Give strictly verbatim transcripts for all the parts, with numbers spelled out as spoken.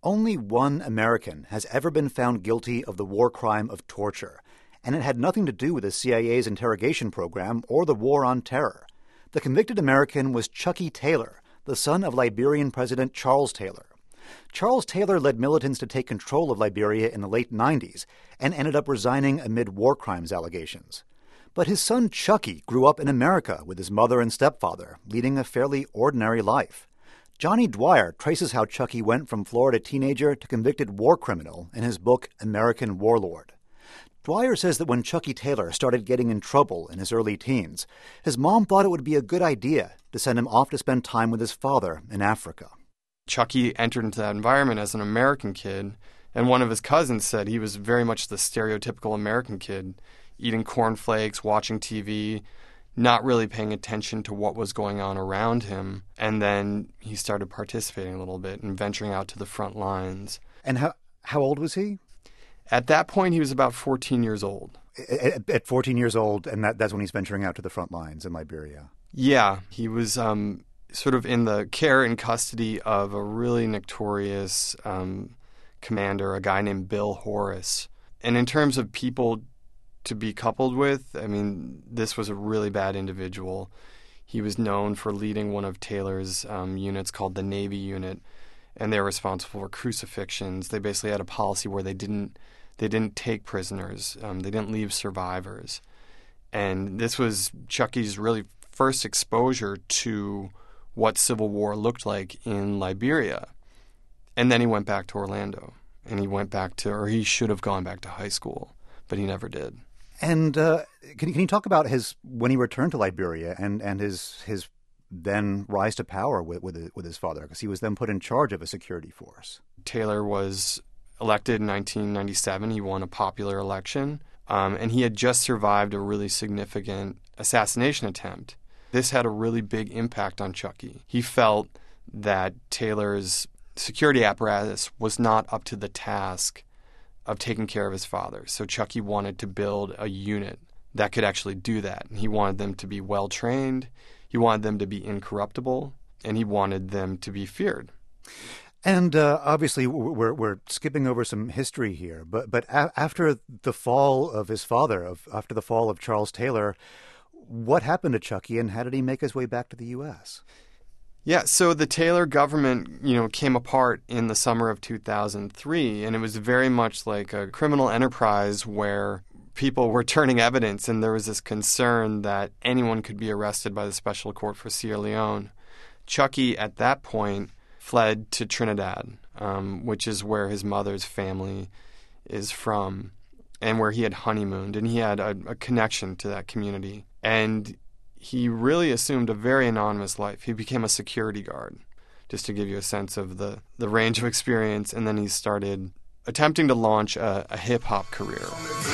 Only one American has ever been found guilty of the war crime of torture, and it had nothing to do with the C I A's interrogation program or the war on terror. The convicted American was Chucky Taylor, the son of Liberian President Charles Taylor. Charles Taylor led militants to take control of Liberia in the late nineties and ended up resigning amid war crimes allegations. But his son Chucky grew up in America with his mother and stepfather, leading a fairly ordinary life. Johnny Dwyer traces how Chucky went from Florida teenager to convicted war criminal in his book American Warlord. Dwyer says that when Chucky Taylor started getting in trouble in his early teens, his mom thought it would be a good idea to send him off to spend time with his father in Africa. Chucky entered into that environment as an American kid, and one of his cousins said he was very much the stereotypical American kid, eating cornflakes, watching T V, not really paying attention to what was going on around him. And then he started participating a little bit and venturing out to the front lines. And how how old was he? At that point, he was about fourteen years old. At, at fourteen years old, and that, that's when he's venturing out to the front lines in Liberia. Yeah, he was um, sort of in the care and custody of a really notorious um, commander, a guy named Bill Horace. And in terms of people to be coupled with, I mean, this was a really bad individual. He was known for leading one of Taylor's um, units called the Navy Unit, and they were responsible for crucifixions. They basically had a policy where they didn't they didn't take prisoners. Um, they didn't leave survivors. And this was Chucky's really first exposure to what civil war looked like in Liberia. And then he went back to Orlando, and he went back to, or he should have gone back to high school, but he never did. And uh, can, can you talk about his when he returned to Liberia and, and his his then rise to power with with, with his father, because he was then put in charge of a security force? Taylor was elected in nineteen ninety-seven. He won a popular election, um, and he had just survived a really significant assassination attempt. This had a really big impact on Chucky. He felt that Taylor's security apparatus was not up to the task of taking care of his father. So Chucky wanted to build a unit that could actually do that. And he wanted them to be well-trained, he wanted them to be incorruptible, and he wanted them to be feared. And uh, obviously we're we're skipping over some history here, but but a- after the fall of his father, of after the fall of Charles Taylor, what happened to Chucky, and how did he make his way back to the U S? Yeah, so the Taylor government, you know, came apart in the summer of two thousand three, and it was very much like a criminal enterprise where people were turning evidence, and there was this concern that anyone could be arrested by the Special Court for Sierra Leone. Chucky, at that point, fled to Trinidad, um, which is where his mother's family is from, and where he had honeymooned, and he had a, a connection to that community. And he really assumed a very anonymous life. He became a security guard, just to give you a sense of the, the range of experience. And then he started attempting to launch a, a hip-hop career.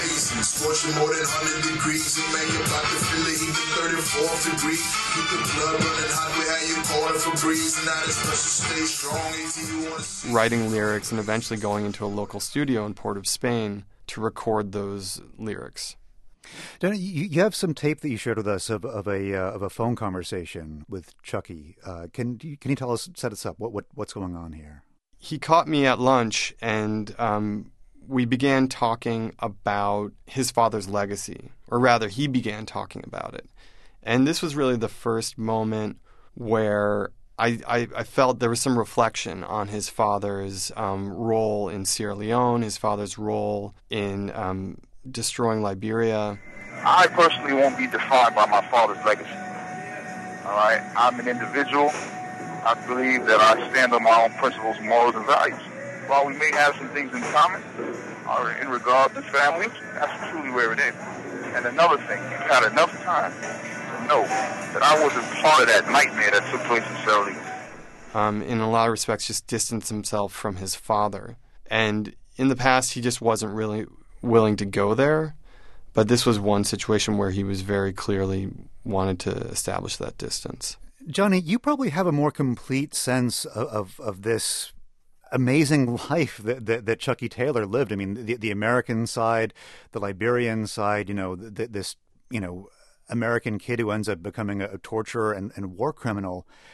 Writing lyrics and eventually going into a local studio in Port of Spain to record those lyrics. Dana, you, you have some tape that you shared with us of, of a uh, of a phone conversation with Chucky. Uh, can can you tell us, set us up? What what what's going on here? He caught me at lunch, and um, we began talking about his father's legacy, or rather, he began talking about it. And this was really the first moment where I, I, I felt there was some reflection on his father's um, role in Sierra Leone, his father's role in um, destroying Liberia. I personally won't be defined by my father's legacy. All right, I'm an individual. I believe that I stand on my own principles, morals, and values. While we may have some things in common, or in regard to family, that's truly where it is. And another thing, you've had enough time to know that I wasn't part of that nightmare that took place in Sierra Leone. Um, in a lot of respects, just distanced himself from his father. And in the past, he just wasn't really willing to go there. But this was one situation where he was very clearly wanted to establish that distance. Johnny, you probably have a more complete sense of, of, of this amazing life that, that, that Chucky Taylor lived. I mean, the, the American side, the Liberian side, you know, the, this, you know, American kid who ends up becoming a, a torturer and, and war criminal.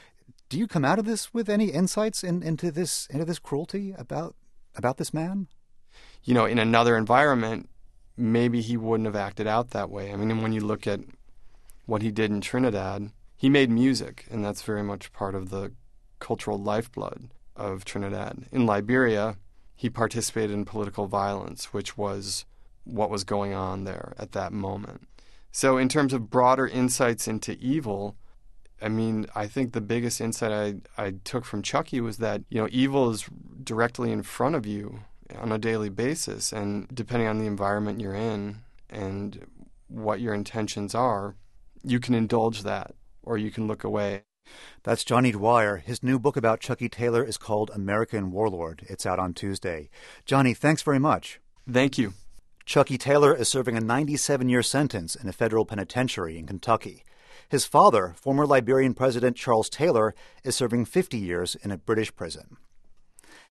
Do you come out of this with any insights in, into this into this cruelty about about this man? You know, in another environment, maybe he wouldn't have acted out that way. I mean, when you look at what he did in Trinidad, he made music, and that's very much part of the cultural lifeblood of Trinidad. In Liberia, he participated in political violence, which was what was going on there at that moment. So in terms of broader insights into evil, I mean, I think the biggest insight I, I took from Chucky was that, you know, evil is directly in front of you on a daily basis, and depending on the environment you're in and what your intentions are, you can indulge that or you can look away. That's Johnny Dwyer. His new book about Chucky Taylor is called American Warlord. It's out on Tuesday. Johnny, thanks very much. Thank you. Chucky Taylor is serving a ninety-seven-year sentence in a federal penitentiary in Kentucky. His father, former Liberian President Charles Taylor, is serving fifty years in a British prison.